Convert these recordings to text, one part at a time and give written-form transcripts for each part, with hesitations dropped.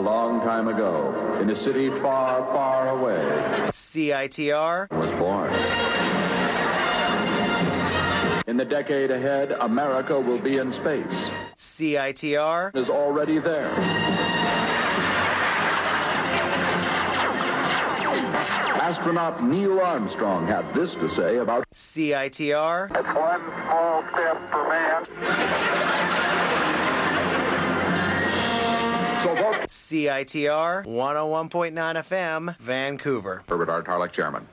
long time ago, in a city far, far away, CITR was born. In the decade ahead, America will be in space. CITR Is already there. Astronaut Neil Armstrong had this to say about CITR. It's one small step for man. So vote CITR 101.9 FM, Vancouver. Herbert R. Tarlek, Chairman.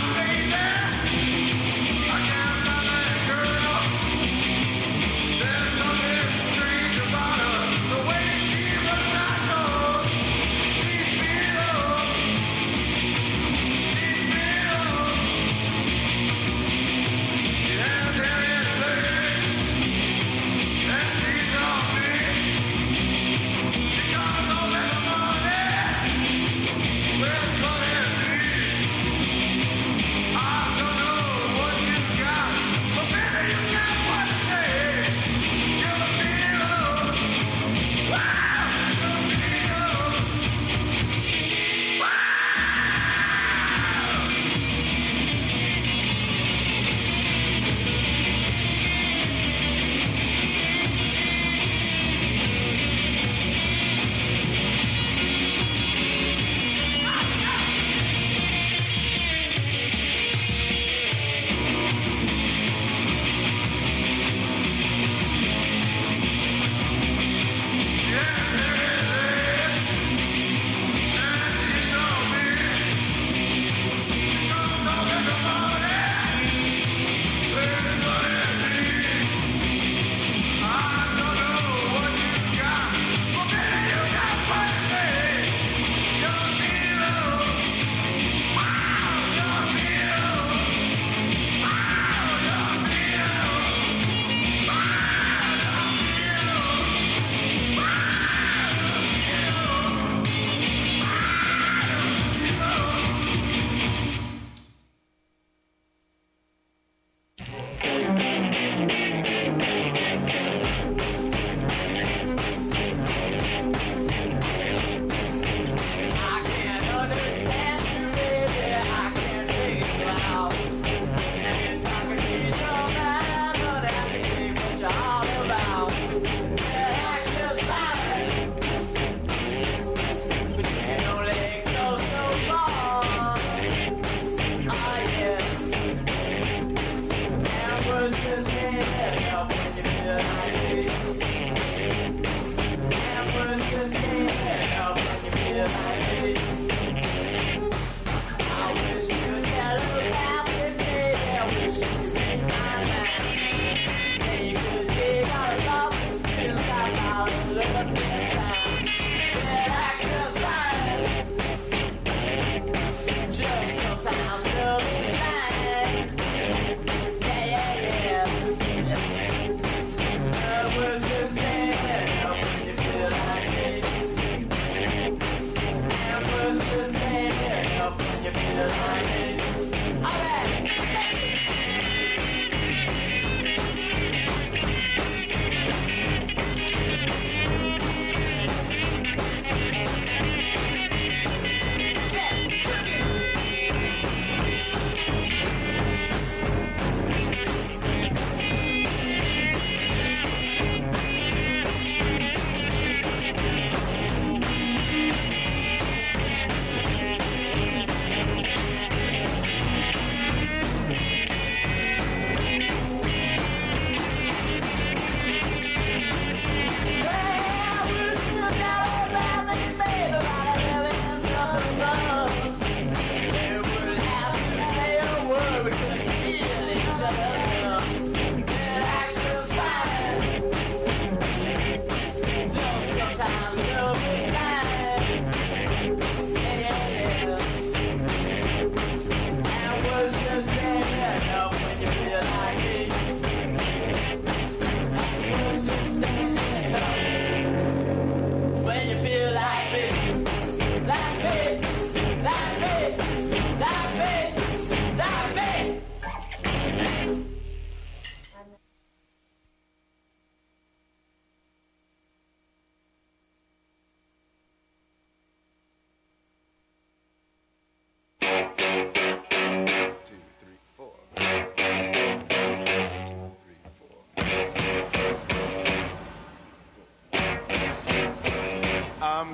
There's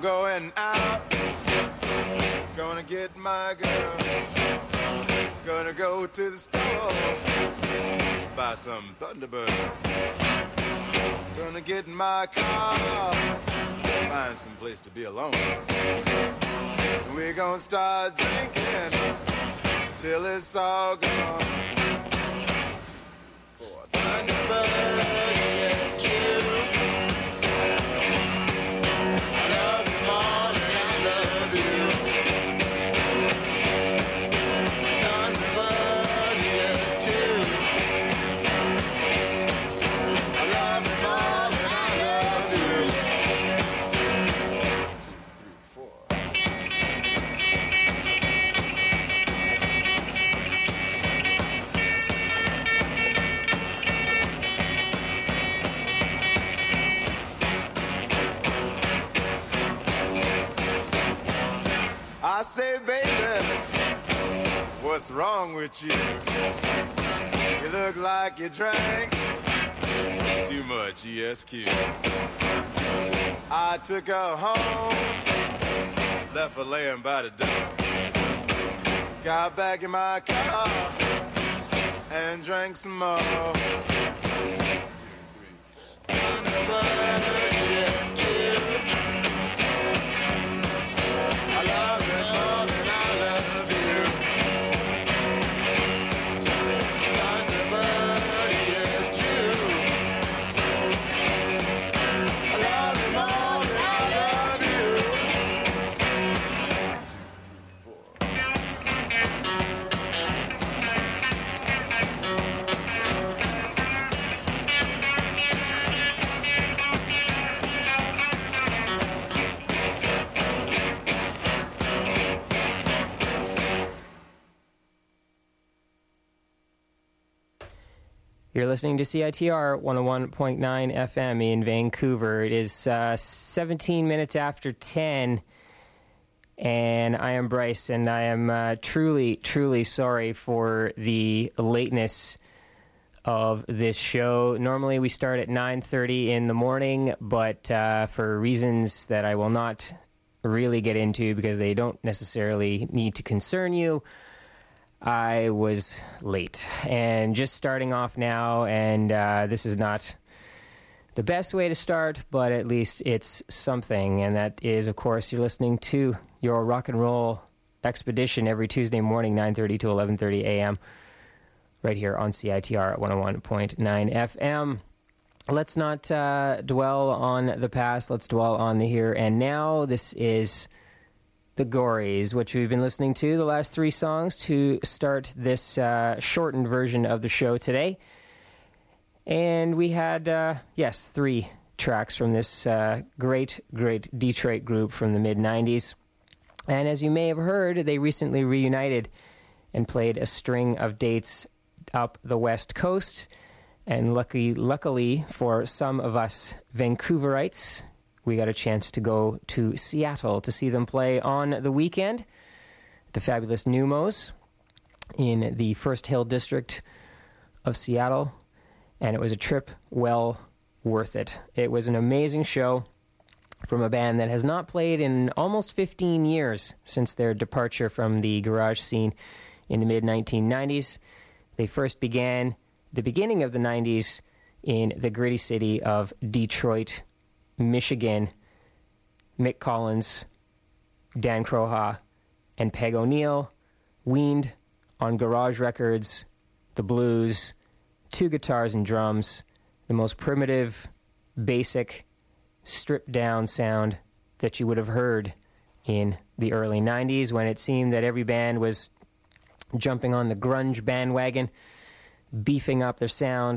going out, gonna get my girl, gonna go to the store, buy some Thunderbird, gonna get in my car, find some place to be alone, we're gonna start drinking till it's all gone. 2, 3, 4, Thunderbird, yes, you. I say, baby, what's wrong with you? You look like you drank too much ESQ. I took her home, left her laying by the door. Got back in my car and drank some more. 2, 3, 4. ESQ. I love you more than I love you. Thunderbird ESQ. I love you more than I love you. 2, 3, 4. You're listening to CITR 101.9 FM in Vancouver. It is 17 minutes after 10, and I am Bryce, and I am truly, truly sorry for the lateness of this show. Normally we start at 9:30 in the morning, but for reasons that I will not really get into because they don't necessarily need to concern you, I was late and just starting off now, and this is not the best way to start, but at least it's something, and that is, of course, you're listening to your rock and roll expedition every Tuesday morning, 9:30 to 11:30 a.m., right here on CITR at 101.9 FM. Let's not dwell on the past. Let's dwell on the here and now. This is The Gories, which we've been listening to, the last three songs to start this shortened version of the show today. And we had, three tracks from this great Detroit group from the mid-90s. And as you may have heard, they recently reunited and played a string of dates up the West Coast. And luckily for some of us Vancouverites, we got a chance to go to Seattle to see them play on the weekend. The fabulous Numos in the First Hill District of Seattle. And it was a trip well worth it. It was an amazing show from a band that has not played in almost 15 years since their departure from the garage scene in the mid-1990s. They first began the beginning of the 90s in the gritty city of Detroit, Michigan. Mick Collins, Dan Croha, and Peg O'Neill, weaned on garage records, the blues, two guitars and drums, the most primitive, basic, stripped-down sound that you would have heard in the early 90s when it seemed that every band was jumping on the grunge bandwagon, beefing up their sound.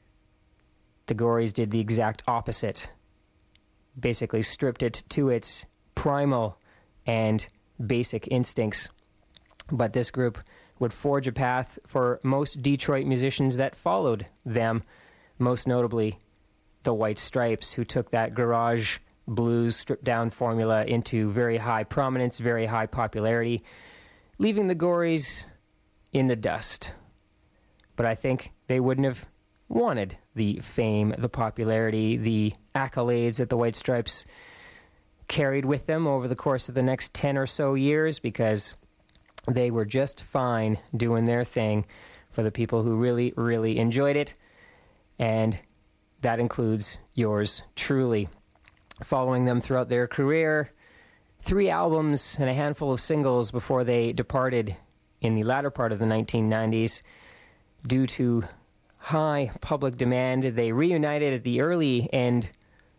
The Gories did the exact opposite. Basically stripped it to its primal and basic instincts. But this group would forge a path for most Detroit musicians that followed them, most notably the White Stripes, who took that garage blues stripped-down formula into very high prominence, very high popularity, leaving the Gories in the dust. But I think they wouldn't have wanted the fame, the popularity, the accolades that the White Stripes carried with them over the course of the next 10 or so years, because they were just fine doing their thing for the people who really, really enjoyed it. And that includes yours truly. Following them throughout their career, 3 albums and a handful of singles before they departed in the latter part of the 1990s. Due to high public demand, they reunited at the early end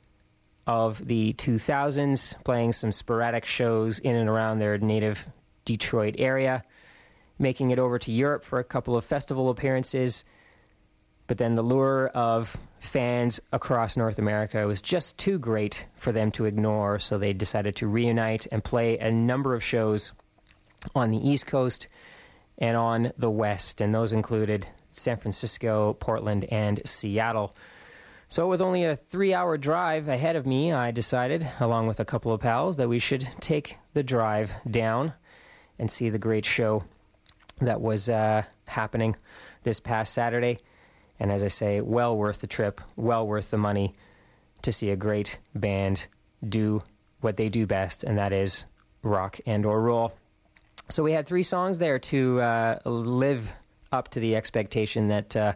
of the 2000s, playing some sporadic shows in and around their native Detroit area, making it over to Europe for a couple of festival appearances. But then the lure of fans across North America was just too great for them to ignore, so they decided to reunite and play a number of shows on the East Coast and on the West, and those included San Francisco, Portland, and Seattle. So with only a 3-hour drive ahead of me, I decided, along with a couple of pals, that we should take the drive down and see the great show that was happening this past Saturday. And as I say, well worth the trip, well worth the money to see a great band do what they do best, and that is rock and or roll. So we had 3 songs there to live up to the expectation that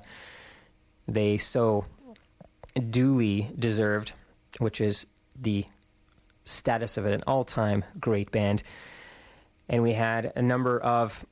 they so duly deserved, which is the status of an all-time great band. And we had a number of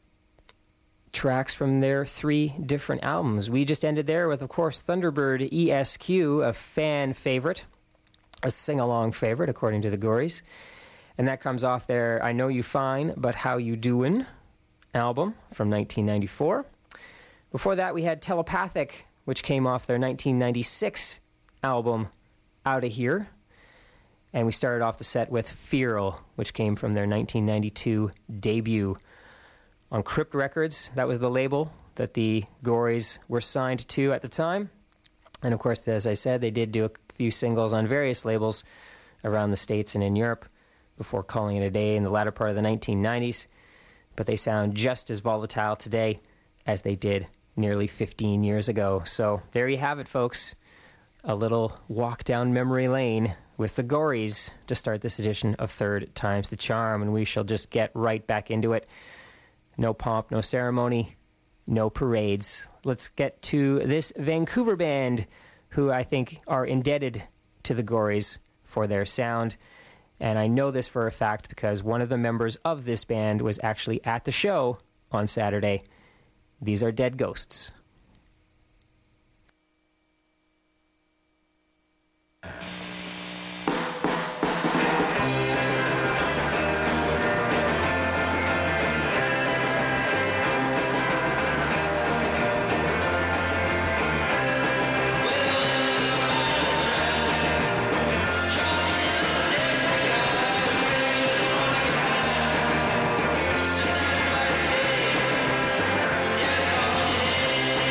tracks from their 3 different albums. We just ended there with, of course, Thunderbird ESQ, a fan favorite, a sing-along favorite, according to the Gories. And that comes off their I Know You Fine, But How You Doin' album from 1994. Before that, we had Telepathic, which came off their 1996 album, Outta Here. And we started off the set with Feral, which came from their 1992 debut on Crypt Records. That was the label that the Gories were signed to at the time. And of course, as I said, they did do a few singles on various labels around the States and in Europe before calling it a day in the latter part of the 1990s. But they sound just as volatile today as they did nearly 15 years ago. So there you have it, folks. A little walk down memory lane with the Gories to start this edition of Third Time's the Charm. And we shall just get right back into it. No pomp, no ceremony, no parades. Let's get to this Vancouver band, who I think are indebted to the Gories for their sound. And I know this for a fact because one of the members of this band was actually at the show on Saturday. These are Dead Ghosts. Yeah.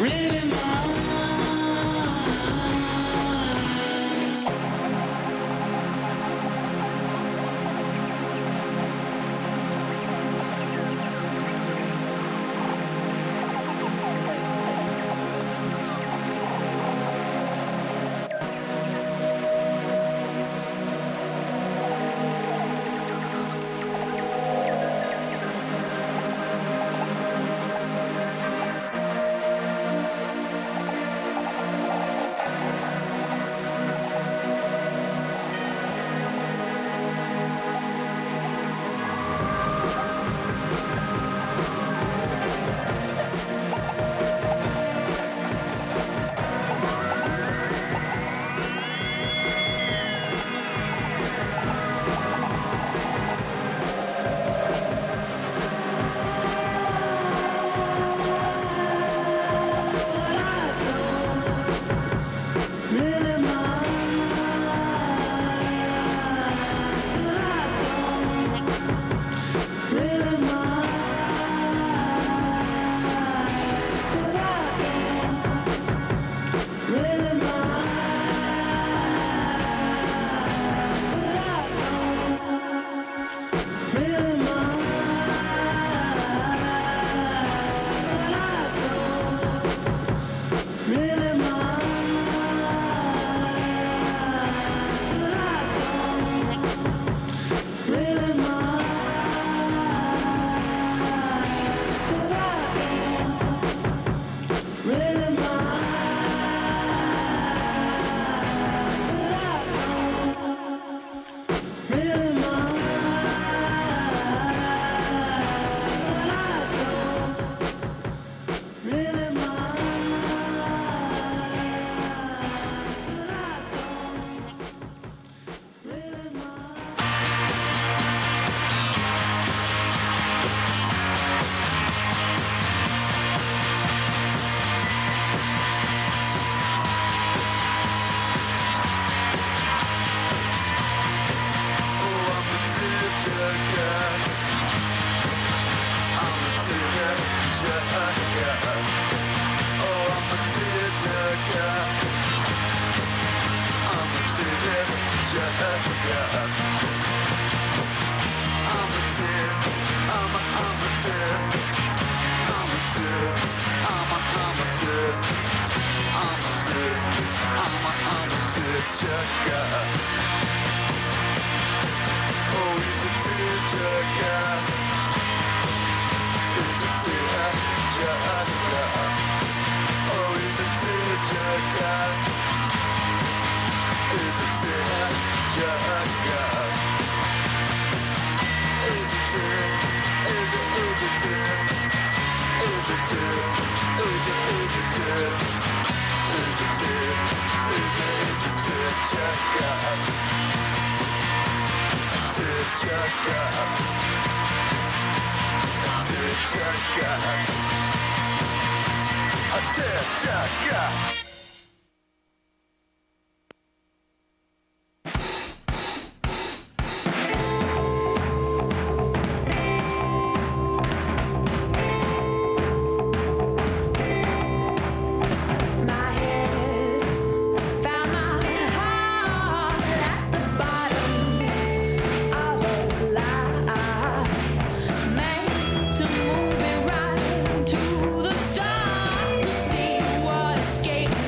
To move it right to the start to see what escape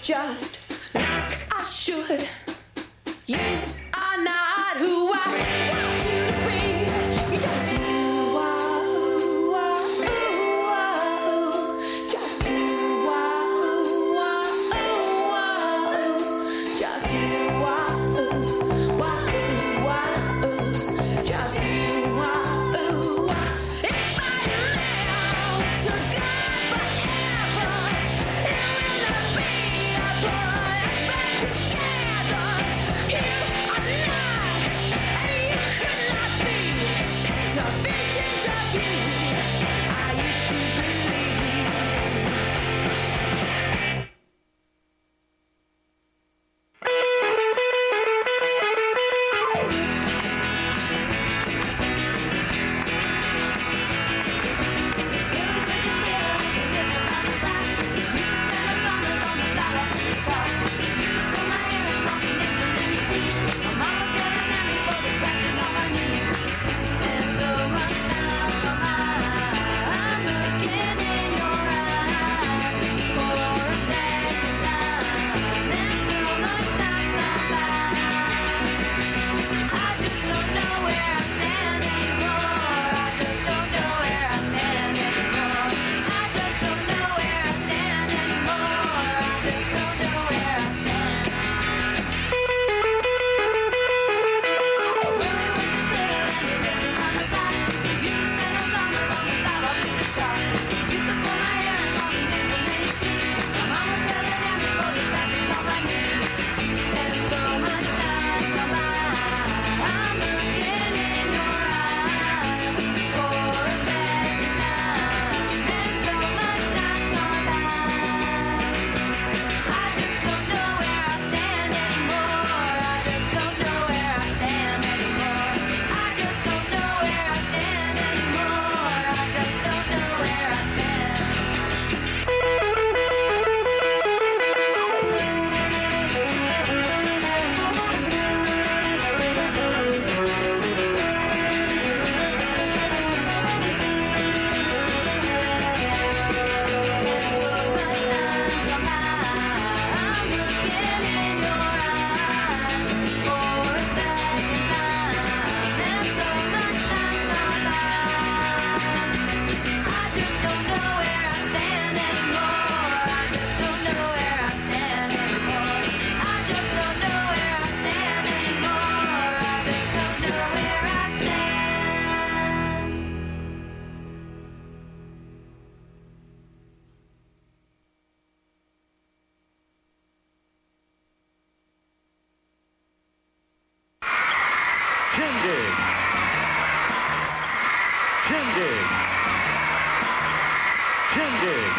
just like I should. You are not who I want you to be. You're just you are who just you are just you are just you are. If I live to God forever, it will not be a boy back together. You are not, and you could not be the visions of you I used to believe. Shindig. Shindig. Shindig.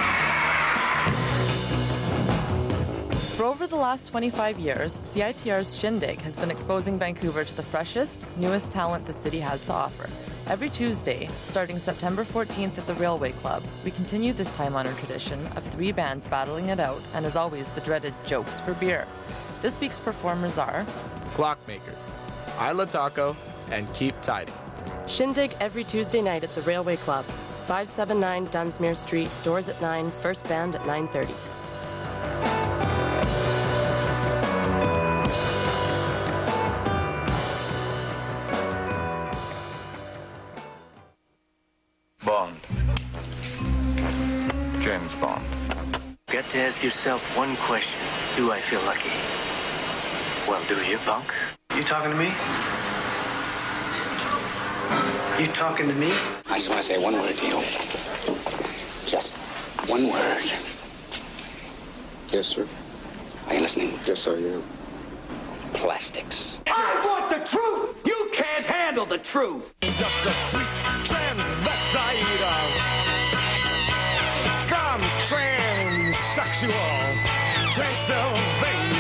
For over the last 25 years, CITR's Shindig has been exposing Vancouver to the freshest, newest talent the city has to offer. Every Tuesday, starting September 14th at the Railway Club, we continue this time-honored tradition of 3 bands battling it out, and as always, the dreaded jokes for beer. This week's performers are Clockmakers, Isla Taco, and Keep Tidy. Shindig every Tuesday night at the Railway Club, 579 Dunsmuir Street, doors at 9, first band at 9:30. Bond. James Bond. Got to ask yourself one question. Do I feel lucky? Well, do you, punk? You talking to me? You talking to me? I just want to say one word to you. Just one word. Yes, sir. Are you listening? Yes, I am. Plastics. I want the truth! You can't handle the truth! Just a sweet transvestite from transsexual Transylvania.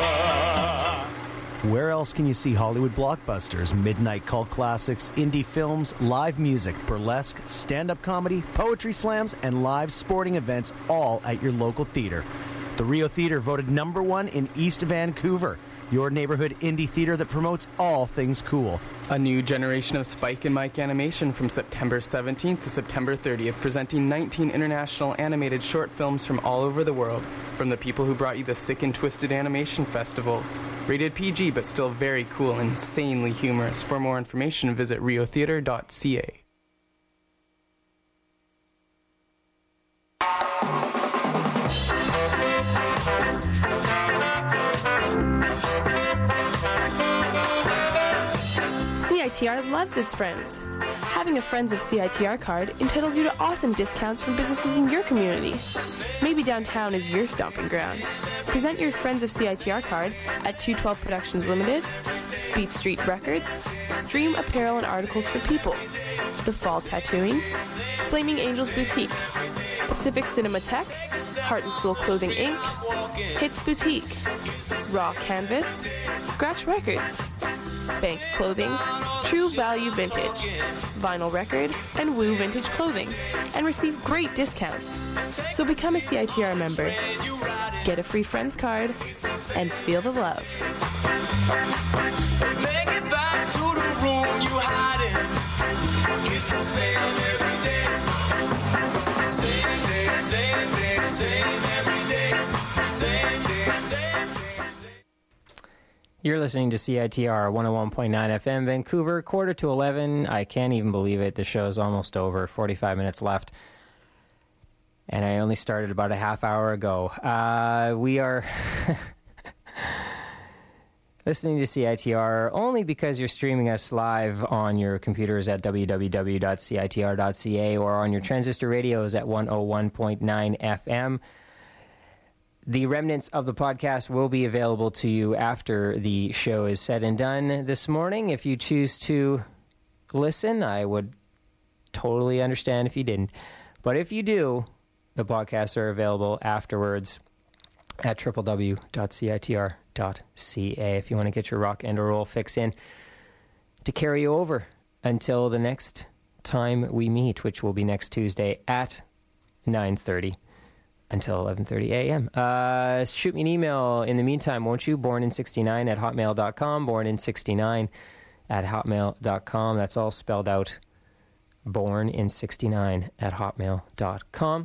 Where else can you see Hollywood blockbusters, midnight cult classics, indie films, live music, burlesque, stand-up comedy, poetry slams, and live sporting events all at your local theater? The Rio Theater voted #1 in East Vancouver. your neighborhood indie theater that promotes all things cool. A new generation of Spike and Mike animation from September 17th to September 30th, presenting 19 international animated short films from all over the world, from the people who brought you the Sick and Twisted Animation Festival. Rated PG, but still very cool and insanely humorous. For more information, visit riotheater.ca. CITR loves its friends. Having a Friends of CITR card entitles you to awesome discounts from businesses in your community. Maybe downtown is your stomping ground. Present your Friends of CITR card at 212 Productions Limited, Beat Street Records, Dream Apparel and Articles for People, The Fall Tattooing, Flaming Angels Boutique, Pacific Cinematheque, Heart and Soul Clothing Inc., Hits Boutique, Raw Canvas, Scratch Records, Spank Clothing, True Value Vintage, Vinyl Record, and Woo Vintage Clothing, and receive great discounts. So become a CITR member, get a free Friends card, and feel the love. Make it back to the room you hide in. It's the same every day. Same every day. Same. You're listening to CITR 101.9 FM, Vancouver, 10:45. I can't even believe it. The show's almost over. 45 minutes left. And I only started about a half hour ago. We are listening to CITR only because you're streaming us live on your computers at www.citr.ca or on your transistor radios at 101.9 FM. The remnants of the podcast will be available to you after the show is said and done this morning. If you choose to listen, I would totally understand if you didn't. But if you do, the podcasts are available afterwards at www.citr.ca if you want to get your rock and roll fix in to carry you over until the next time we meet, which will be next Tuesday at 9:30. Until 11:30 a.m. Shoot me an email in the meantime, won't you? bornin69 at hotmail.com. bornin69 at hotmail.com. That's all spelled out. bornin69 at hotmail.com.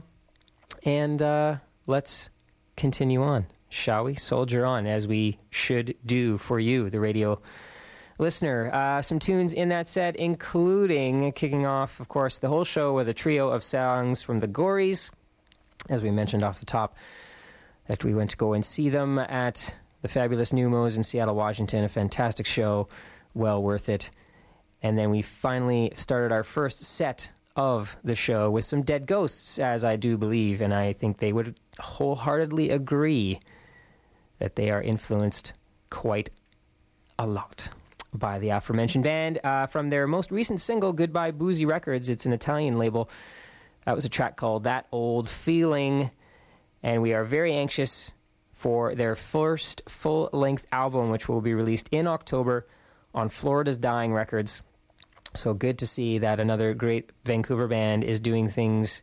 And let's continue on, shall we? Soldier on, as we should do for you, the radio listener. Some tunes in that set, including kicking off, of course, the whole show with a trio of songs from the Gories. As we mentioned off the top, that we went to go and see them at the Fabulous Numos in Seattle, Washington. A fantastic show, well worth it. And then we finally started our first set of the show with some Dead Ghosts, as I do believe, and I think they would wholeheartedly agree that they are influenced quite a lot by the aforementioned band. From their most recent single, Goodbye Boozy Records, it's an Italian label. That was a track called That Old Feeling, and we are very anxious for their first full-length album, which will be released in October on Florida's Dying Records. So good to see that another great Vancouver band is doing things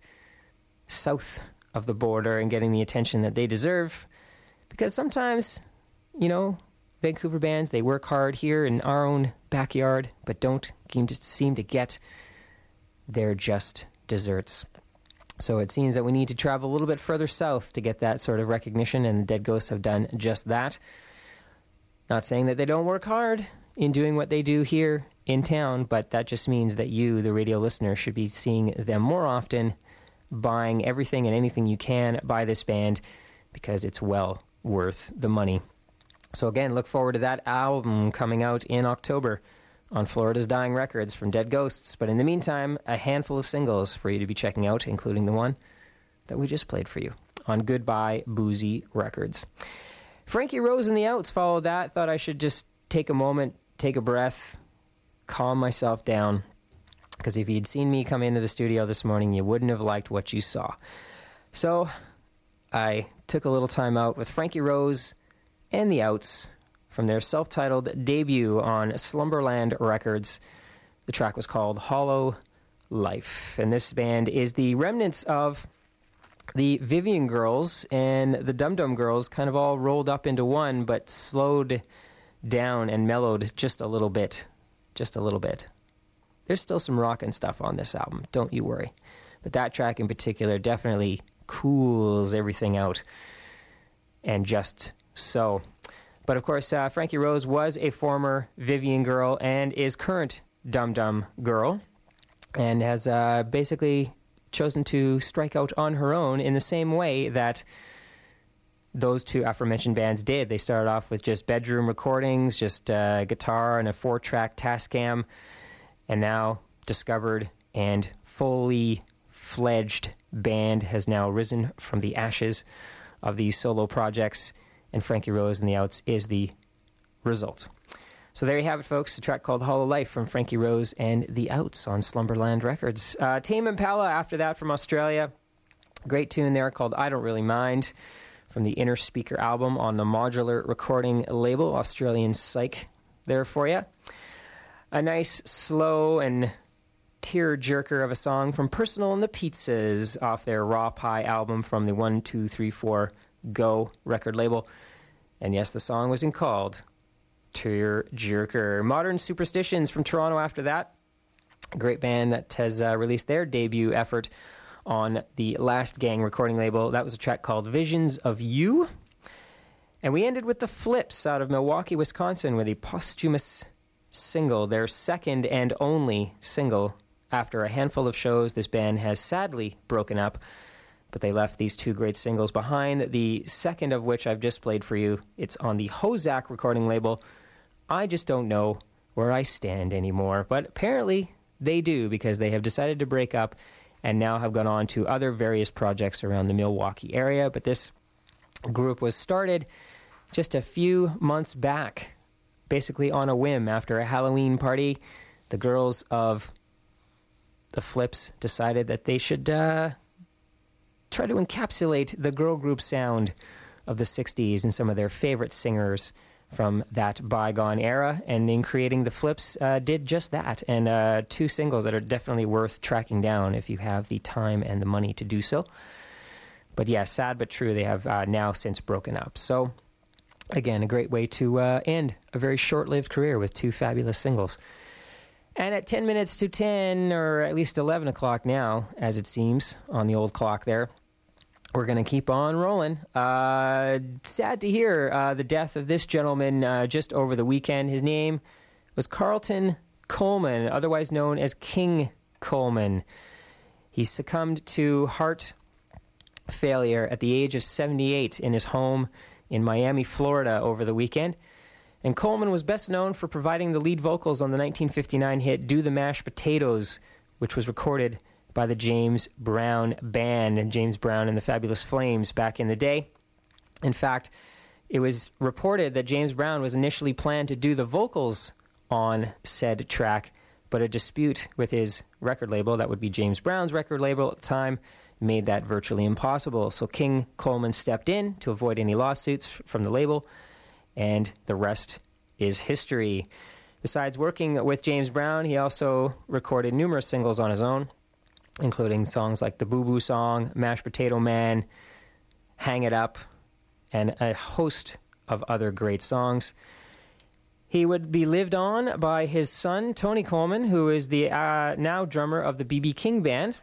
south of the border and getting the attention that they deserve, because sometimes, you know, Vancouver bands, they work hard here in our own backyard, but don't seem to get their just desserts. So it seems that we need to travel a little bit further south to get that sort of recognition, and the Dead Ghosts have done just that. Not saying that they don't work hard in doing what they do here in town, but that just means that you, the radio listener, should be seeing them more often, buying everything and anything you can by this band, because it's well worth the money. So again, look forward to that album coming out in October on Florida's Dying Records from Dead Ghosts. But in the meantime, a handful of singles for you to be checking out, including the one that we just played for you on Goodbye Boozy Records. Frankie Rose and the Outs followed that. Thought I should just take a moment, take a breath, calm myself down, because if you'd seen me come into the studio this morning, you wouldn't have liked what you saw. So I took a little time out with Frankie Rose and the Outs from their self-titled debut on Slumberland Records. The track was called Hollow Life. And this band is the remnants of the Vivian Girls and the Dum Dum Girls, kind of all rolled up into one, but slowed down and mellowed just a little bit. Just a little bit. There's still some rock and stuff on this album, don't you worry. But that track in particular definitely cools everything out. And just so. But of course, Frankie Rose was a former Vivian girl and is current Dum Dum girl, and has basically chosen to strike out on her own in the same way that those two aforementioned bands did. They started off with just bedroom recordings, just guitar and a 4-track Tascam, and now discovered and fully fledged band has now risen from the ashes of these solo projects, and Frankie Rose and the Outs is the result. So there you have it, folks, a track called Hollow Life from Frankie Rose and the Outs on Slumberland Records. Tame Impala after that from Australia. Great tune there called I Don't Really Mind from the Inner Speaker album on the Modular Recording label, Australian Psych there for you. A nice, slow, and tear-jerker of a song from Personal and the Pizzas off their Raw Pie album from the 1, 2, 3, 4 Go record label. And yes, the song was called Tear-jerker. Modern Superstitions from Toronto after that. A great band that has released their debut effort on the Last Gang recording label. That was a track called Visions of You. And we ended with the Flips out of Milwaukee, Wisconsin with a posthumous single, their second and only single. After a handful of shows, this band has sadly broken up, but they left these two great singles behind, the second of which I've just played for you. It's on the Hozak recording label. I just don't know where I stand anymore, but apparently they do, because they have decided to break up and now have gone on to other various projects around the Milwaukee area. But this group was started just a few months back, basically on a whim after a Halloween party. The girls of the Flips decided that they should try to encapsulate the girl group sound of the 60s and some of their favorite singers from that bygone era, and in creating the Flips, did just that, and two singles that are definitely worth tracking down if you have the time and the money to do so. But yeah, sad but true, they have now since broken up. So again, a great way to end a very short-lived career with two fabulous singles. And at 10 minutes to 10, or at least 11 o'clock now, as it seems, on the old clock there, we're going to keep on rolling. Sad to hear the death of this gentleman just over the weekend. His name was Carlton Coleman, otherwise known as King Coleman. He succumbed to heart failure at the age of 78 in his home in Miami, Florida over the weekend. And Coleman was best known for providing the lead vocals on the 1959 hit Do the Mashed Potatoes, which was recorded by the James Brown Band and James Brown and the Fabulous Flames back in the day. In fact, it was reported that James Brown was initially planned to do the vocals on said track, but a dispute with his record label, that would be James Brown's record label at the time, made that virtually impossible. So King Coleman stepped in to avoid any lawsuits from the label, and the rest is history. Besides working with James Brown, he also recorded numerous singles on his own, including songs like the Boo Boo Song, Mashed Potato Man, Hang It Up, and a host of other great songs. He would be lived on by his son, Tony Coleman, who is the now drummer of the B.B. King Band.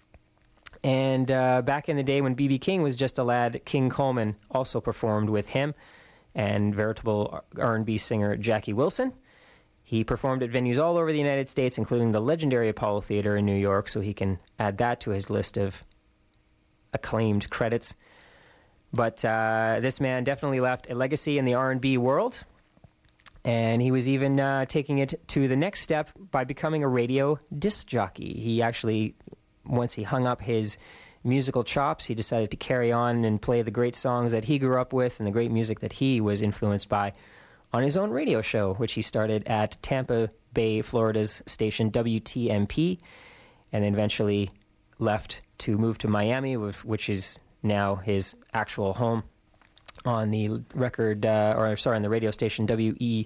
And back in the day when B.B. King was just a lad, King Coleman also performed with him and veritable R&B singer Jackie Wilson. He performed at venues all over the United States, including the legendary Apollo Theater in New York, so he can add that to his list of acclaimed credits. But this man definitely left a legacy in the R&B world, and he was even taking it to the next step by becoming a radio disc jockey. He actually, once he hung up his musical chops, he decided to carry on and play the great songs that he grew up with and the great music that he was influenced by on his own radio show, which he started at Tampa Bay, Florida's station WTMP, and then eventually left to move to Miami, which is now his actual home, on the record, on the radio station WEFEC,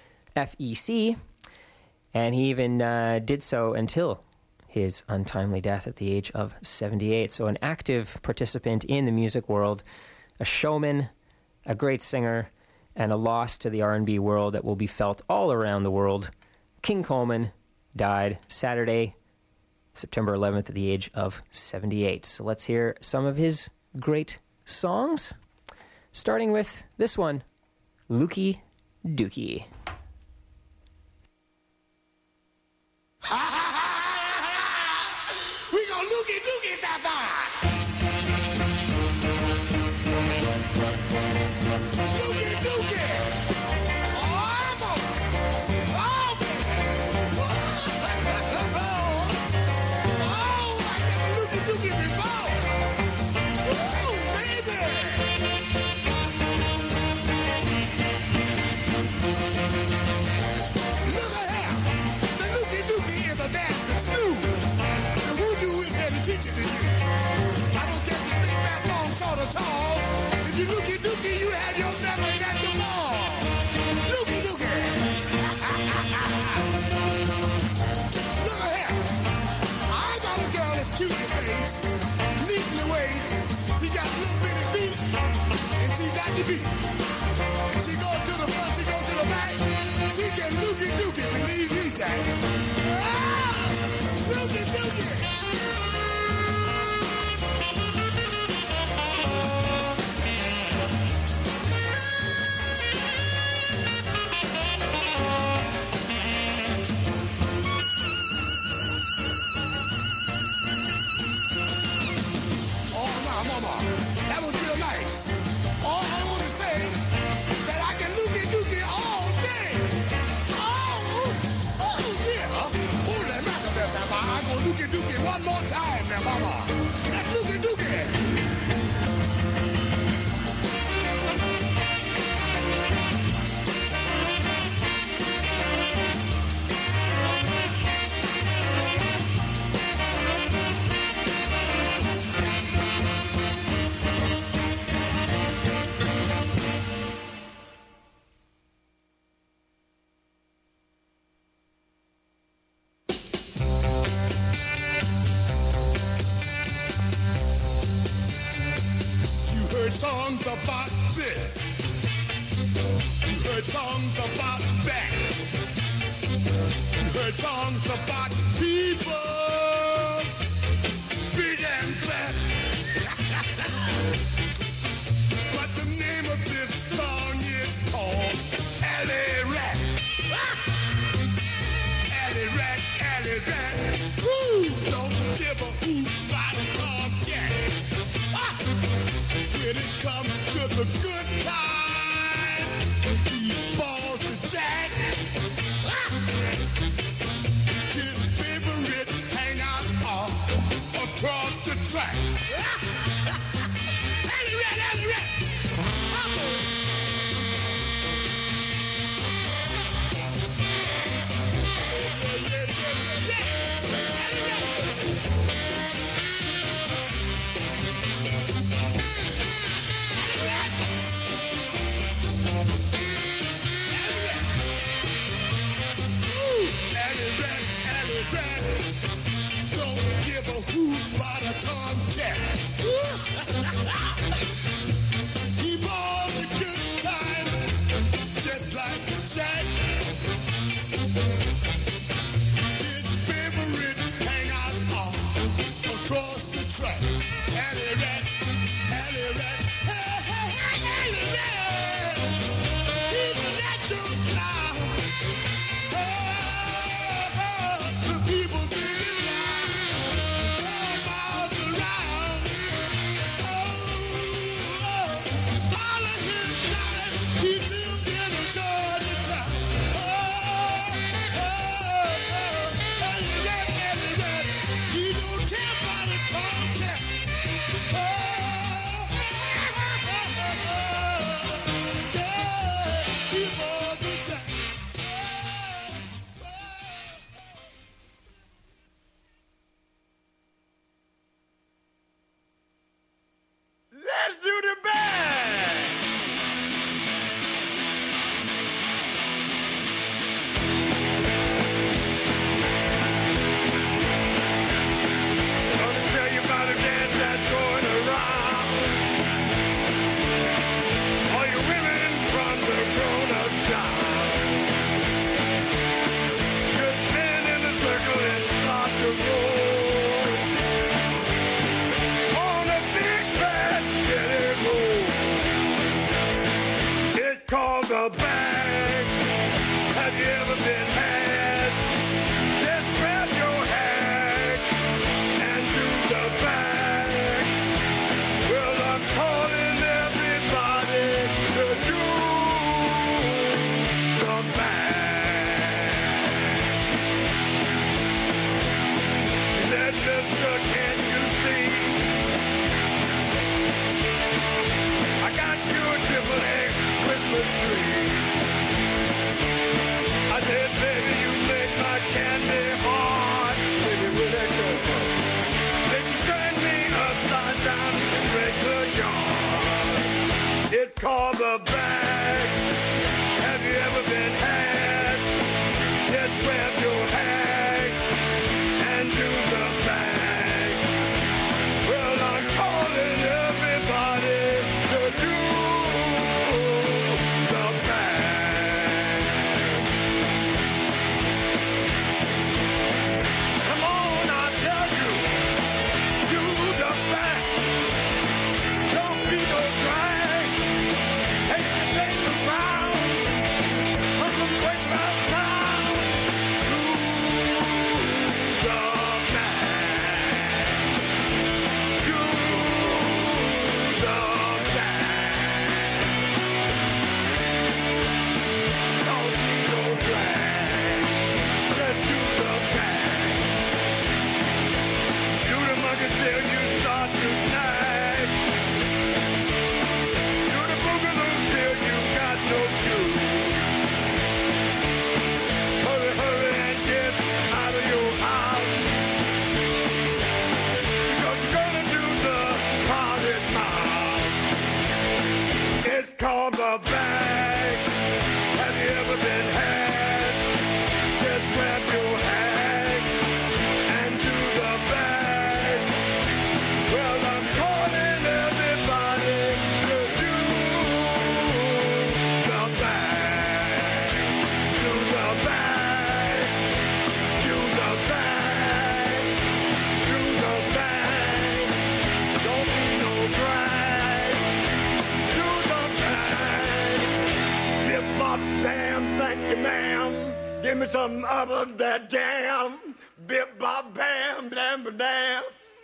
and he even did so until his untimely death at the age of 78. So an active participant in the music world, a showman, a great singer, and a loss to the R&B world that will be felt all around the world. King Coleman died Saturday, September 11th, at the age of 78. So let's hear some of his great songs, starting with this one, Lukey Dookie. We gon' looky dookie sapphire. Looky dookie. Oh, boy. Oh, baby. Oh, I never looky dookie before. Oh, baby. Look at here. The looky dookie is a dancing smooth. Teach it to you. I don't care if you big, fat, long, short, or tall. If you looky dookie, you have yourself and got your ball. Looky dookie. Look at here. I got a girl that's cute in the face, neat in the waist. She got little bitty feet, and she got the beat. She go to the front, she go to the back. She can looky dookie, believe me, Jack. Ah, looky dookie. That was real nice. All I want to say is that I can looky dookie all day. Oh yeah. Hold that macabeth. I'm gonna looky dookie one more time now, mama. That's looky dookie. Songs about this. You heard songs about that. You heard songs about people, big and fat. But the name of this song is called Alley Rat. Alley Rat, Alley Rat. Woo! Don't give a hoot about a tomcat. When it comes to the good time, he falls to Jack. His favorite hangout off across the track. Alley Rat, Alley Rat. bottom of that dam. Bip bop bam bam ba dam.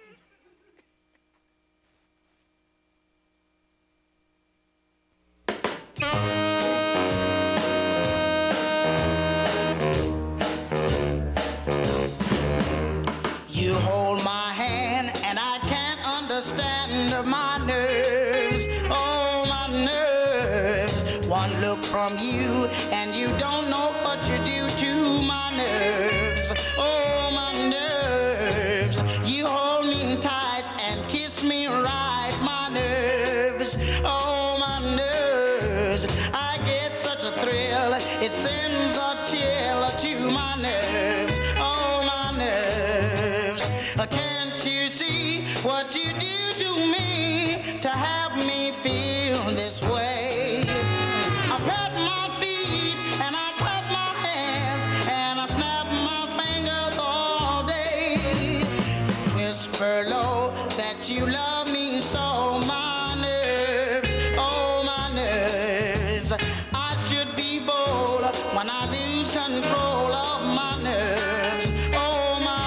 You hold my hand and I can't understand my nerves, oh my nerves. One look from you and you don't know what you do to my nerves, oh my nerves. You hold me tight and kiss me right, my nerves, oh my nerves. I get such a thrill, it sends a chill to my nerves, oh my nerves. Can't you see what you do to me to have me feel this way? I pat my feet and I clap my hands and I snap my fingers all day. Whisper low that you love me so, my nerves, oh my nerves. I should be bold when I lose control of my nerves, oh my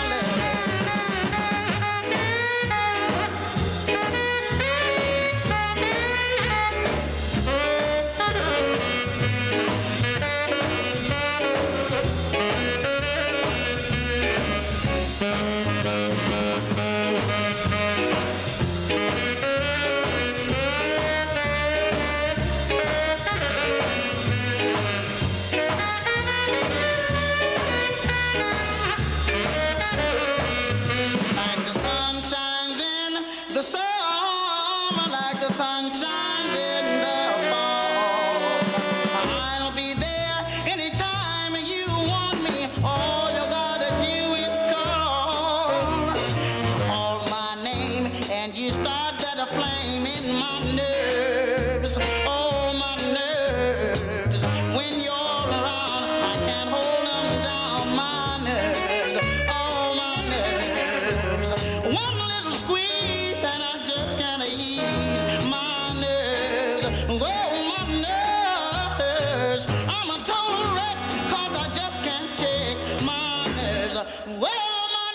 like the sun shines in the summer, like the sun shines in the fall. I'll be there anytime you want me. All you gotta do is call. Call my name and you start that flame in my nerves, oh my nerves. When you're around, I can't hold them down, my nerves, oh my nerves. One little squeeze and I just can't ease my nerves, oh my nerves. I'm a total wreck 'cause I just can't check my nerves, well my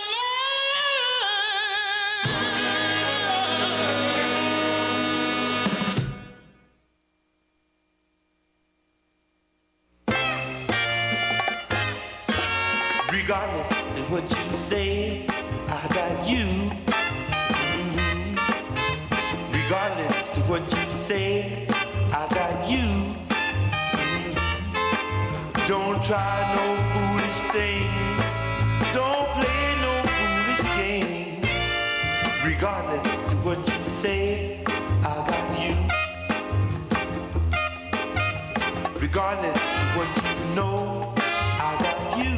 Regardless of what you say, I got you. Mhm. Regardless of what you say, I got you. Mhm. Don't try no foolish things. Don't play no foolish games. Regardless of what you say, I got you. Regardless of what you know, I got you.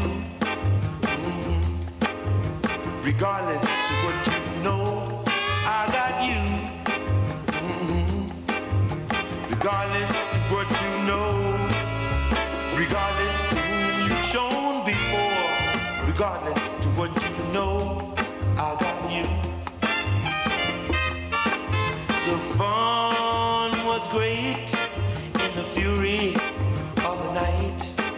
Regardless of what you know, I got you. Mhm. Regardless of what you know, regardless of whom you've shown before, regardless of what you know, I got you. The fun was great in the fury of the night.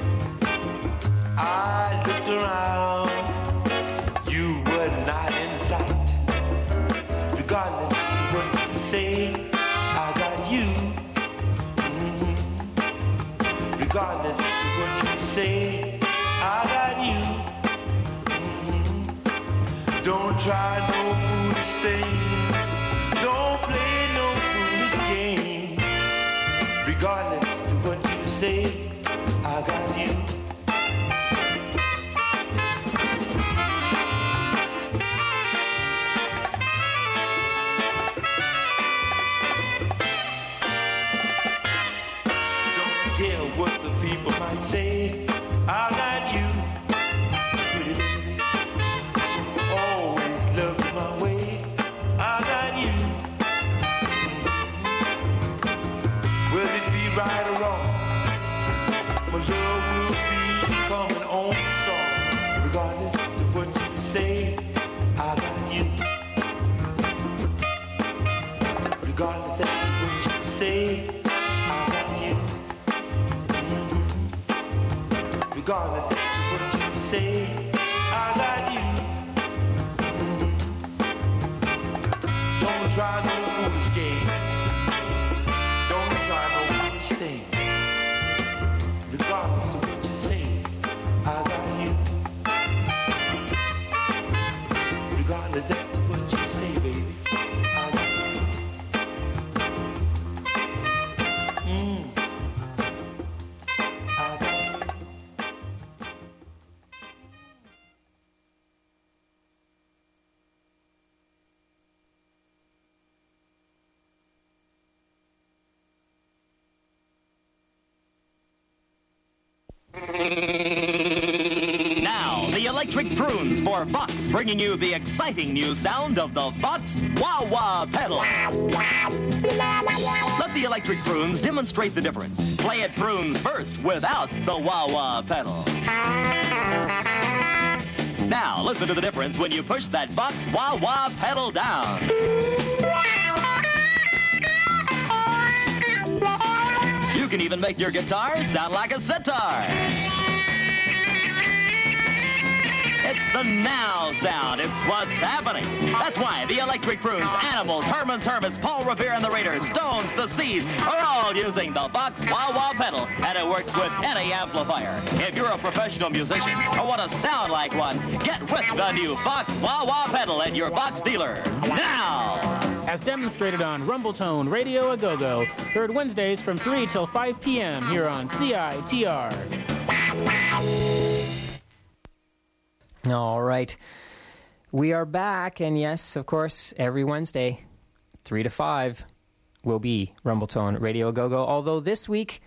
I looked around, you were not in sight. Regardless of what you say, I got you. Mhm. Regardless of what you say, I got you. Mhm. Don't try no foolish things. Don't play no foolish games. Regardless of what you say, I got you. Care what the people might say, I got you. Always loved my way, I got you. Will it be right or wrong? My love will be coming on strong. Regardless of what you say, I got you. Regardless of what you say, I got you. Regardless of what you try no foolish games. Don't try no foolish things. Regardless of what you say, I got you. Regardless as to what you say, baby, I got you. I got you. Now, the electric prunes for Vox, bringing you the exciting new sound of the Vox Wah-Wah pedal. Let the electric prunes demonstrate the difference. Play it prunes first without the Wah-Wah pedal. Now, listen to the difference when you push that Vox Wah-Wah pedal down. You can even make your guitar sound like a sitar. It's the now sound. It's what's happening. That's why the Electric Prunes, Animals, Herman's Hermits, Paul Revere and the Raiders, Stones, the Seeds are all using the Vox Wah-Wah pedal, and it works with any amplifier. If you're a professional musician or want to sound like one, get with the new Vox Wah-Wah pedal at your Vox dealer now. As demonstrated on Rumbletone Radio A Go-Go, heard Wednesdays from 3 till 5 p.m. here on CITR. All right. We are back, and yes, of course, every Wednesday, 3 to 5, will be Rumbletone Radio A Go-Go, although this week,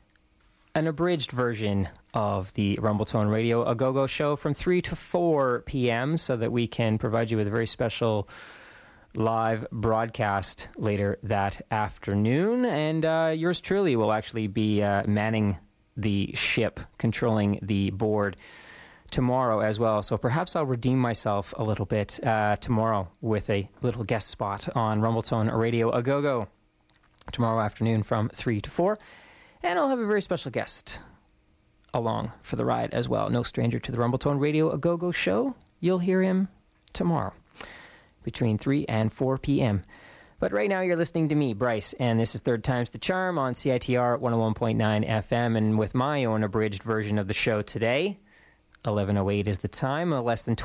an abridged version of the Rumbletone Radio A Go-Go show from 3 to 4 p.m. so that we can provide you with a very special live broadcast later that afternoon. And yours truly will actually be manning the ship, controlling the board tomorrow as well. So perhaps I'll redeem myself a little bit tomorrow with a little guest spot on Rumbletone Radio A Go-Go tomorrow afternoon from 3 to 4. And I'll have a very special guest along for the ride as well. No stranger to the Rumbletone Radio A Go-Go show. You'll hear him tomorrow between 3 and 4 p.m. But right now you're listening to me, Bryce, and this is Third Time's the Charm on CITR 101.9 FM, and with my own abridged version of the show today. 11:08 is the time, less than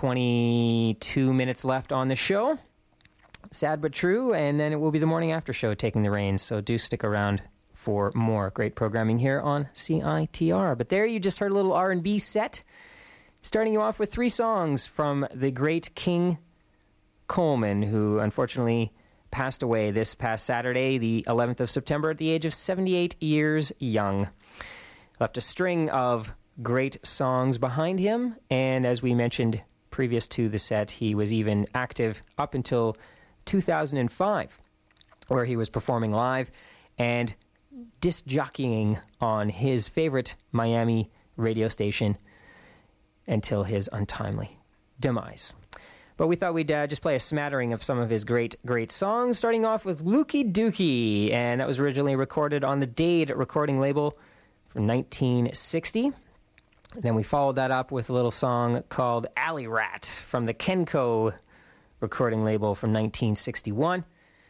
22 minutes left on the show. Sad but true, and then it will be the morning after show taking the reins, so do stick around for more great programming here on CITR. But there you just heard a little R&B set, starting you off with 3 songs from the great King Coleman, who unfortunately passed away this past Saturday, the 11th of September, at the age of 78 years young. Left a string of great songs behind him, and as we mentioned previous to the set, he was even active up until 2005, where he was performing live and disc jockeying on his favorite Miami radio station until his untimely demise. But we thought we'd just play a smattering of some of his great songs, starting off with Lukey Dookie, and that was originally recorded on the Dade recording label from 1960. And then we followed that up with a little song called Alley Rat from the Kenco recording label from 1961.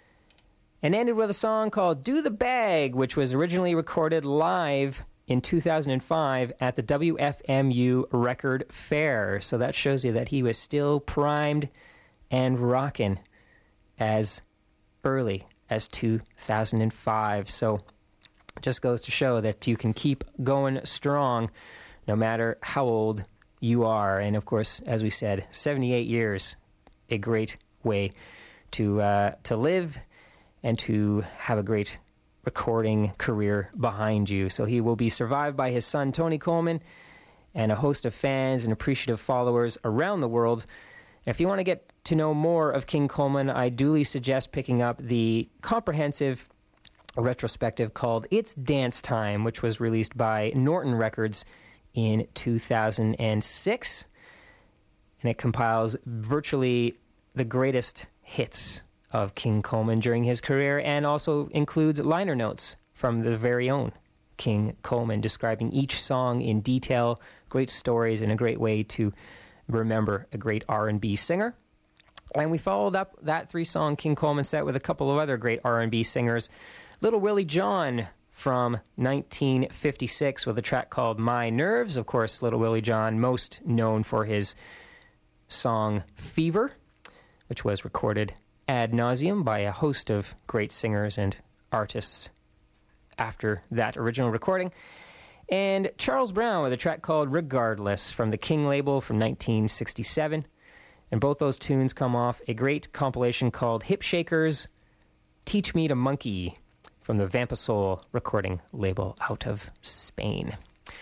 And ended with a song called Do the Bag, which was originally recorded live in 2005 at the WFMU Record Fair. So that shows you that he was still primed and rocking as early as 2005. So just goes to show that you can keep going strong no matter how old you are. And of course, as we said, 78 years, a great way to live and to have a great recording career behind you. So he will be survived by his son, Tony Coleman, and a host of fans and appreciative followers around the world. And if you want to get to know more of King Coleman, I duly suggest picking up the comprehensive retrospective called It's Dance Time, which was released by Norton Records in 2006. And it compiles virtually the greatest hits of King Coleman during his career, and also includes liner notes from the very own King Coleman describing each song in detail, great stories, and a great way to remember a great R&B singer. And we followed up that 3-song King Coleman set with a couple of other great R&B singers. Little Willie John from 1956 with a track called My Nerves. Of course, Little Willie John, most known for his song Fever, which was recorded ad nauseum by a host of great singers and artists after that original recording. And Charles Brown with a track called Regardless from the King label from 1967. And both those tunes come off a great compilation called Hip Shakers, Teach Me to Monkey from the Vampisol recording label out of Spain.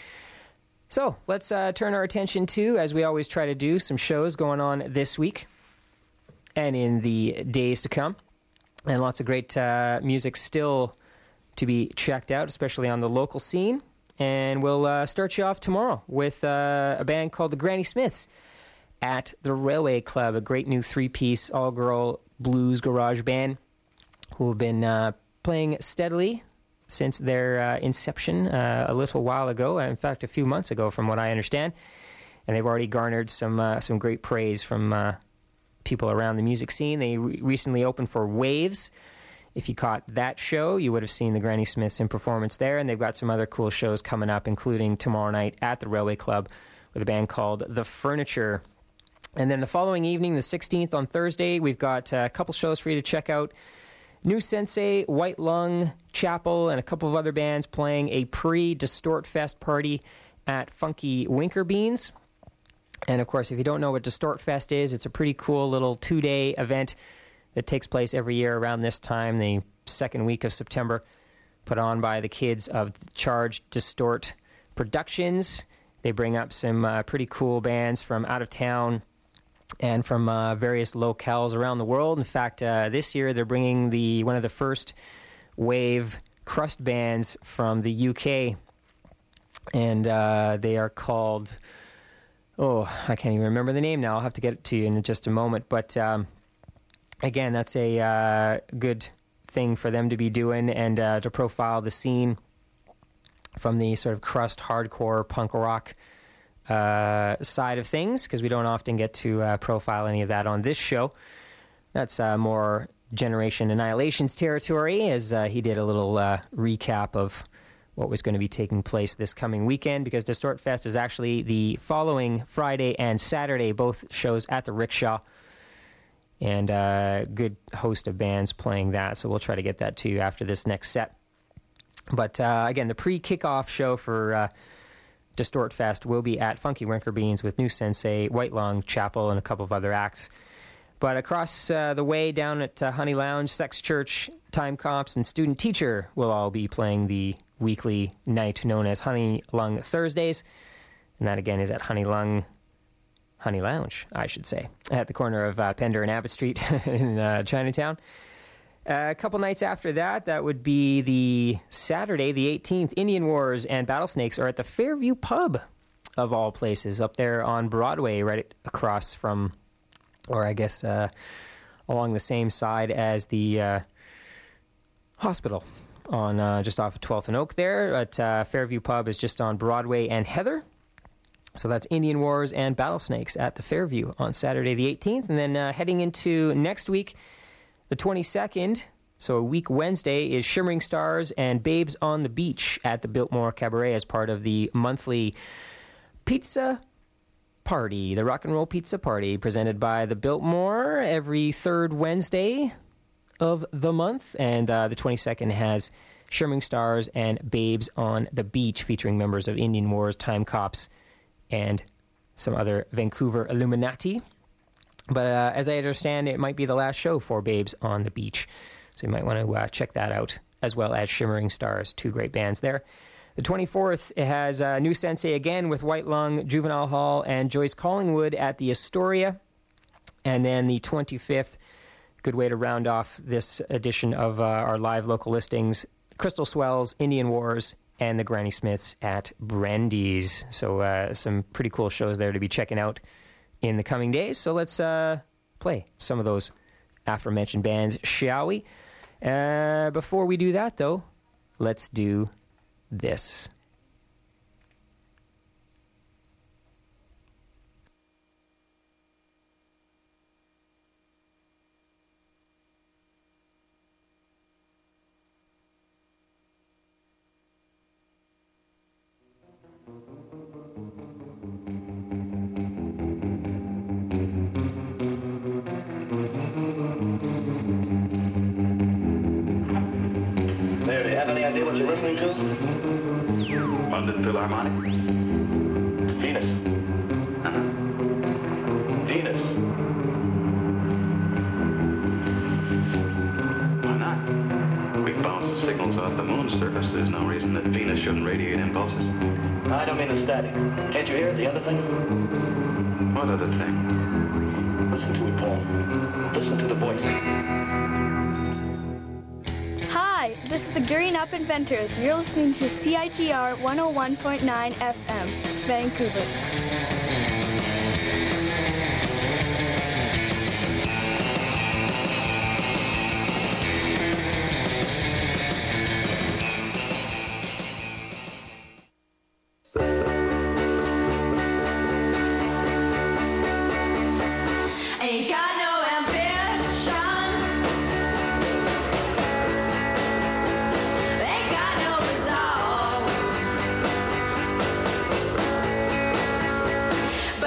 So let's turn our attention to, as we always try to do, some shows going on this week and in the days to come. And lots of great music still to be checked out, especially on the local scene. And we'll start you off tomorrow with a band called the Granny Smiths at the Railway Club, a great new 3-piece all-girl blues garage band who have been playing steadily since their inception a little while ago, in fact, a few months ago from what I understand. And they've already garnered some great praise from people around the music scene. They recently opened for Waves. If you caught that show, you would have seen the Granny Smiths in performance there, and they've got some other cool shows coming up, including tomorrow night at the Railway Club with a band called The Furniture. And then the following evening, the 16th on Thursday, we've got a couple shows for you to check out. New Sensei, White Lung, Chapel, and a couple of other bands playing a pre-Distort Fest party at Funky Winker Beans. And, of course, if you don't know what Distort Fest is, it's a pretty cool little 2-day event that takes place every year around this time, the second week of September, put on by the kids of Charged Distort Productions. They bring up some pretty cool bands from out of town and from various locales around the world. In fact, this year they're bringing one of the first wave crust bands from the UK, and they are called, I can't even remember the name now. I'll have to get it to you in just a moment. But again, that's a good thing for them to be doing and to profile the scene from the sort of crust hardcore punk rock side of things, because we don't often get to profile any of that on this show. That's more Generation Annihilation's territory, as he did a little recap of what was going to be taking place this coming weekend, because Distort Fest is actually the following Friday and Saturday, both shows at the Rickshaw, and a good host of bands playing that, so we'll try to get that to you after this next set. But again, the pre-kickoff show for Distort Fest will be at Funky Winker Beans with New Sensei, White Lung, Chapel, and a couple of other acts. But across the way down at Honey Lounge, Sex Church, Time Cops, and Student Teacher will all be playing the weekly night known as Honey Lung Thursdays. And that, again, is at Honey Lounge, I should say, at the corner of Pender and Abbott Street in Chinatown. A couple nights after that, that would be the Saturday, the 18th. Indian Wars and Battlesnakes are at the Fairview Pub, of all places, up there on Broadway, right across from, or I guess along the same side as the hospital, on just off of 12th and Oak there. But Fairview Pub is just on Broadway and Heather. So that's Indian Wars and Battlesnakes at the Fairview on Saturday the 18th. And then heading into next week, the 22nd, so a week Wednesday, is Shimmering Stars and Babes on the Beach at the Biltmore Cabaret as part of the monthly pizza party, the Rock and Roll Pizza Party, presented by the Biltmore every third Wednesday of the month. And the 22nd has Shimmering Stars and Babes on the Beach, featuring members of Indian Wars, Time Cops, and some other Vancouver Illuminati. But as I understand, it might be the last show for Babes on the Beach. So you might want to check that out, as well as Shimmering Stars, two great bands there. The 24th, it has New Sensei again with White Lung, Juvenile Hall, and Joyce Collingwood at the Astoria. And then the 25th, good way to round off this edition of our live local listings, Crystal Swells, Indian Wars, and the Granny Smiths at Brandy's. So some pretty cool shows there to be checking out in the coming days. So let's play some of those aforementioned bands, shall we? Before we do that, though, let's do this. any idea what you're listening to? London Philharmonic. It's Venus. Venus. Why not? We bounce the signals off the moon's surface. There's no reason that Venus shouldn't radiate impulses. I don't mean the static. Can't you hear it? The other thing? What other thing? Listen to it, Paul. Listen to the voice. Hi, this is the Gearing Up Inventors. You're listening to CITR 101.9 FM, Vancouver. Ain't got no ambition. Ain't got no resolve.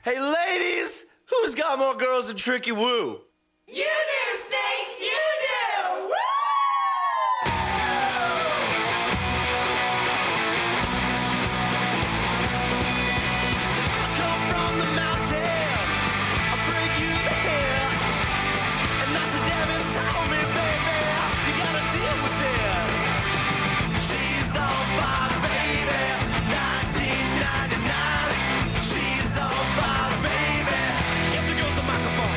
Hey, ladies, who's got more girls than Tricky Woo? You do, Snakes, you do! Woo! I come from the mountain, I bring you the hill. And Nostradamus told me, baby, you gotta deal with it. She's on fire, baby, 1999. She's on fire, baby. Give the girls a microphone.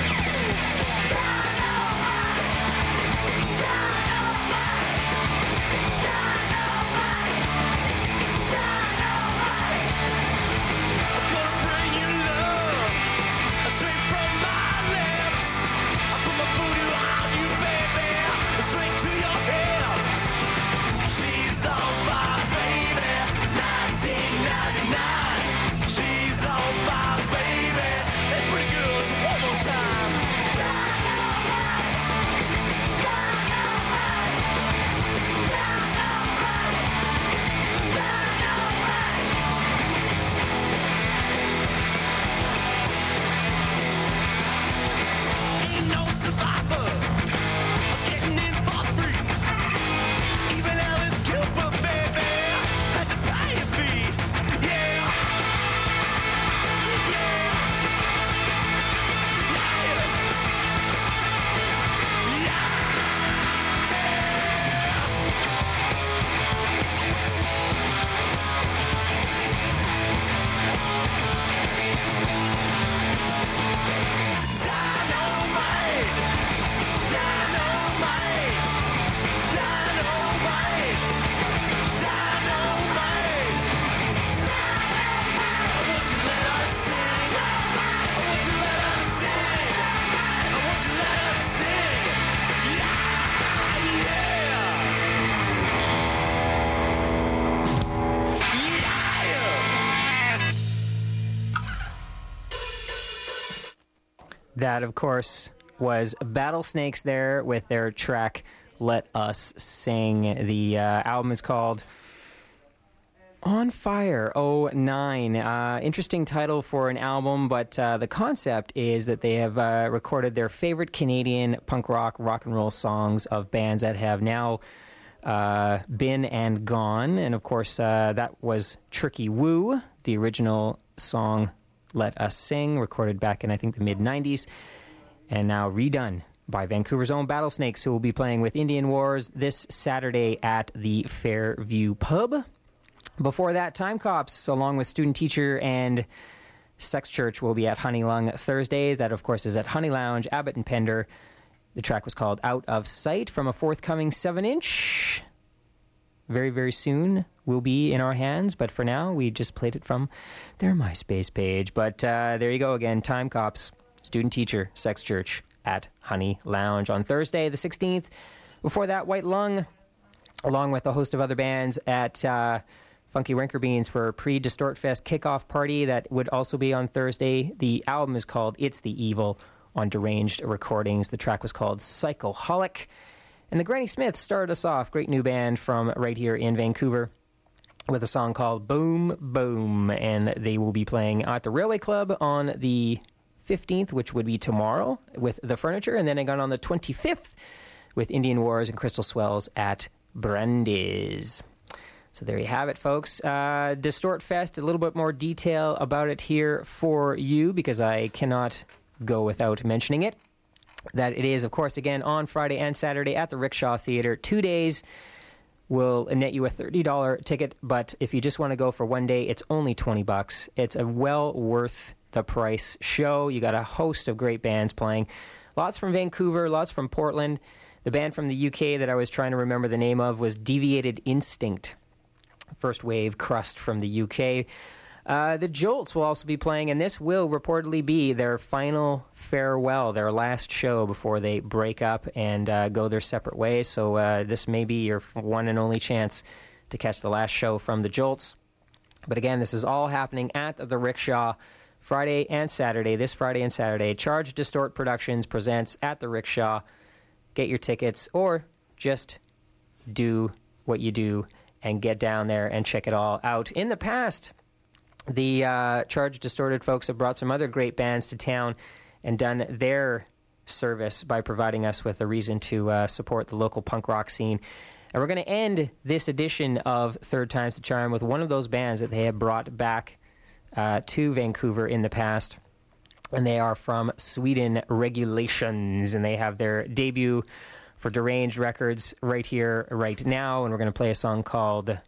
That, of course, was Battlesnakes there with their track Let Us Sing. The album is called On Fire 09. Interesting title for an album, but the concept is that they have recorded their favorite Canadian punk rock and roll songs of bands that have now been and gone. And, of course, that was Tricky Woo, the original song Let Us Sing, recorded back in, I think, the mid-90s, and now redone by Vancouver's own Battlesnakes, who will be playing with Indian Wars this Saturday at the Fairview Pub. Before that, Time Cops, along with Student Teacher and Sex Church, will be at Honey Lung Thursdays. That, of course, is at Honey Lounge, Abbott and Pender. The track was called Out of Sight from a forthcoming 7-inch. Very, very soon will be in our hands, but for now, we just played it from their MySpace page. But there you go again, Time Cops, Student Teacher, Sex Church at Honey Lounge on Thursday, the 16th. Before that, White Lung, along with a host of other bands at Funky Rinker Beans for a pre-Distort Fest kickoff party that would also be on Thursday. The album is called It's the Evil on Deranged Recordings. The track was called Psychoholic. And the Granny Smiths started us off, great new band from right here in Vancouver, with a song called Boom Boom. And they will be playing at the Railway Club on the 15th, which would be tomorrow, with The Furniture. And then again on the 25th with Indian Wars and Crystal Swells at Brandy's. So there you have it, folks. Distort Fest, a little bit more detail about it here for you, because I cannot go without mentioning it. That it is, of course, again, on Friday and Saturday at the Rickshaw Theatre. 2 days will net you a $30 ticket, but if you just want to go for one day, it's only $20. It's a well worth the price show. You got a host of great bands playing. Lots from Vancouver, lots from Portland. The band from the UK that I was trying to remember the name of was Deviated Instinct. First wave crust from the UK. The Jolts will also be playing, and this will reportedly be their final farewell, their last show before they break up and go their separate ways. So this may be your one and only chance to catch the last show from the Jolts. But again, this is all happening at the Rickshaw Friday and Saturday, this Friday and Saturday. Charge Distort Productions presents at the Rickshaw. Get your tickets, or just do what you do and get down there and check it all out. In the past, The Charged Distorted folks have brought some other great bands to town and done their service by providing us with a reason to support the local punk rock scene. And we're going to end this edition of Third Time's the Charm with one of those bands that they have brought back to Vancouver in the past. And they are from Sweden, Regulations. And they have their debut for Deranged Records right here, right now. And we're going to play a song called...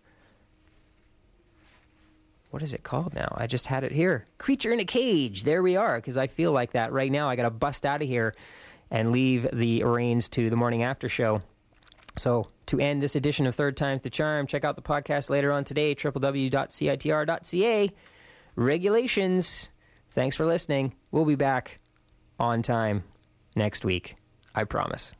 What is it called now? I just had it here. Creature in a Cage. There we are, because I feel like that right now. I got to bust out of here and leave the reins to the morning after show. So to end this edition of Third Time's the Charm, check out the podcast later on today, www.citr.ca. Regulations. Thanks for listening. We'll be back on time next week. I promise.